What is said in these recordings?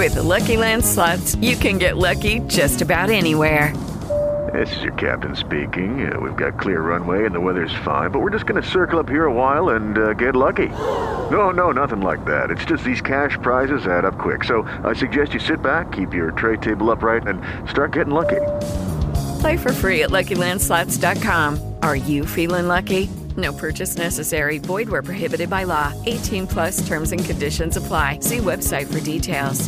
With the Lucky Land Slots, you can get lucky just about anywhere. This is your captain speaking. We've got clear runway and the weather's fine, but we're just going to circle up here a while and get lucky. No, nothing like that. It's just these cash prizes add up quick. So I suggest you sit back, keep your tray table upright, and start getting lucky. Play for free at LuckyLandSlots.com. Are you feeling lucky? No purchase necessary. Void where prohibited by law. 18 plus terms and conditions apply. See website for details.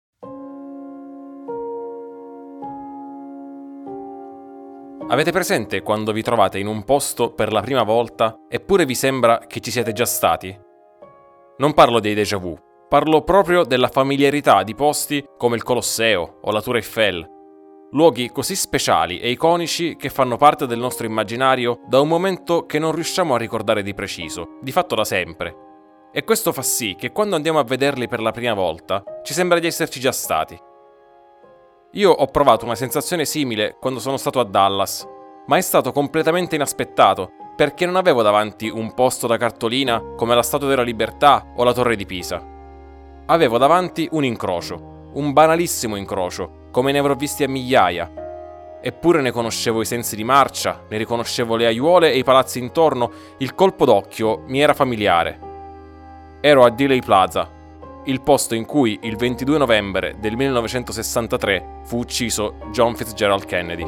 Avete presente quando vi trovate in un posto per la prima volta eppure vi sembra che ci siete già stati? Non parlo dei déjà vu, parlo proprio della familiarità di posti come il Colosseo o la Tour Eiffel. Luoghi così speciali e iconici che fanno parte del nostro immaginario da un momento che non riusciamo a ricordare di preciso, di fatto da sempre. E questo fa sì che quando andiamo a vederli per la prima volta ci sembra di esserci già stati. Io ho provato una sensazione simile quando sono stato a Dallas, ma è stato completamente inaspettato perché non avevo davanti un posto da cartolina come la Statua della Libertà o la Torre di Pisa. Avevo davanti un incrocio, un banalissimo incrocio, come ne avrò visti a migliaia. Eppure ne conoscevo i sensi di marcia, ne riconoscevo le aiuole e i palazzi intorno, il colpo d'occhio mi era familiare. Ero a Dealey Plaza, il posto in cui il 22 novembre del 1963 fu ucciso John Fitzgerald Kennedy.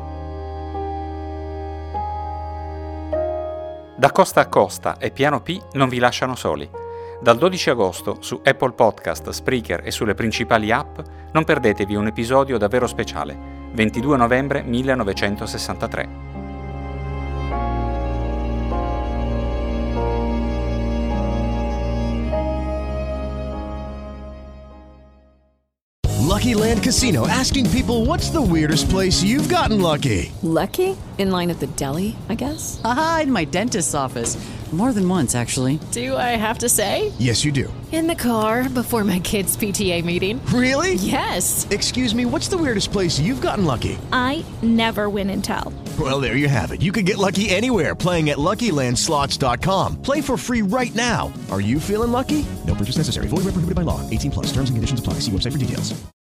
Da Costa a Costa e Piano P non vi lasciano soli. Dal 12 agosto su Apple Podcast, Spreaker e sulle principali app non perdetevi un episodio davvero speciale, 22 novembre 1963. Lucky Land Casino, asking people, what's the weirdest place you've gotten lucky? Lucky? In line at the deli, I guess? Aha, in my dentist's office. More than once, actually. Do I have to say? Yes, you do. In the car before my kids' PTA meeting. Really? Yes. Excuse me, what's the weirdest place you've gotten lucky? I never win and tell. Well, there you have it. You can get lucky anywhere, playing at LuckyLandSlots.com. Play for free right now. Are you feeling lucky? No purchase necessary. Void where prohibited by law. 18 plus. Terms and conditions apply. See website for details.